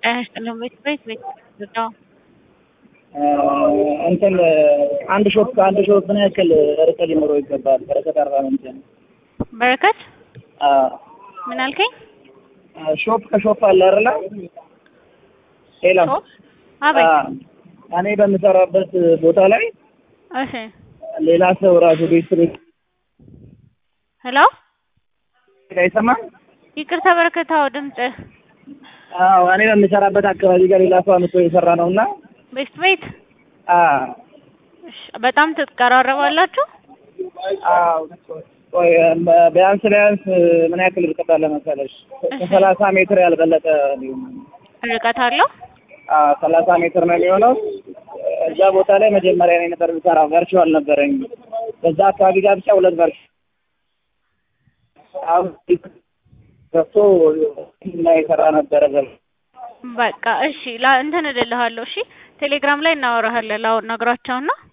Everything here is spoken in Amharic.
ቤት ነው እንትን አንድ ሾፕ ምን ያክል ርቀት ሊኖረው ይገባል? በረከት አርባ ምንጭ ነው። በረከት ምን አልከኝ? ሾፕ ከሾፕ አለ አይደል? ሄላም አቤት። እኔ በምሰራበት ቦታ ላይ እሺ፣ ሌላ ሰው ራሱ ቤት ሄሎ፣ አይሰማም? ይቅርታ በረከታው ድምጽ እኔ በምሰራበት አካባቢ ጋር ሌላ ሰው አመጣ እየሰራ ነውና ቤት በጣም ትቀራረባላችሁ? ቢያንስ ምን ያክል ርቀት አለ መሰለሽ? ከ30 ሜትር ያልበለጠ ርቀት አለው። 30 ሜትር ነው የሚሆነው። እዛ ቦታ ላይ መጀመሪያ ላይ ነበር የምሰራው፣ ቨርቹዋል ነበረኝ። በዛ አካባቢ ጋር ብቻ 2 ቨርቹዋል ገብቶ እና የሰራ ነበረ። በቃ እሺ፣ እንትን እልልሃለሁ። እሺ፣ ቴሌግራም ላይ እናወራሃለን። አሁን ነግራቸውና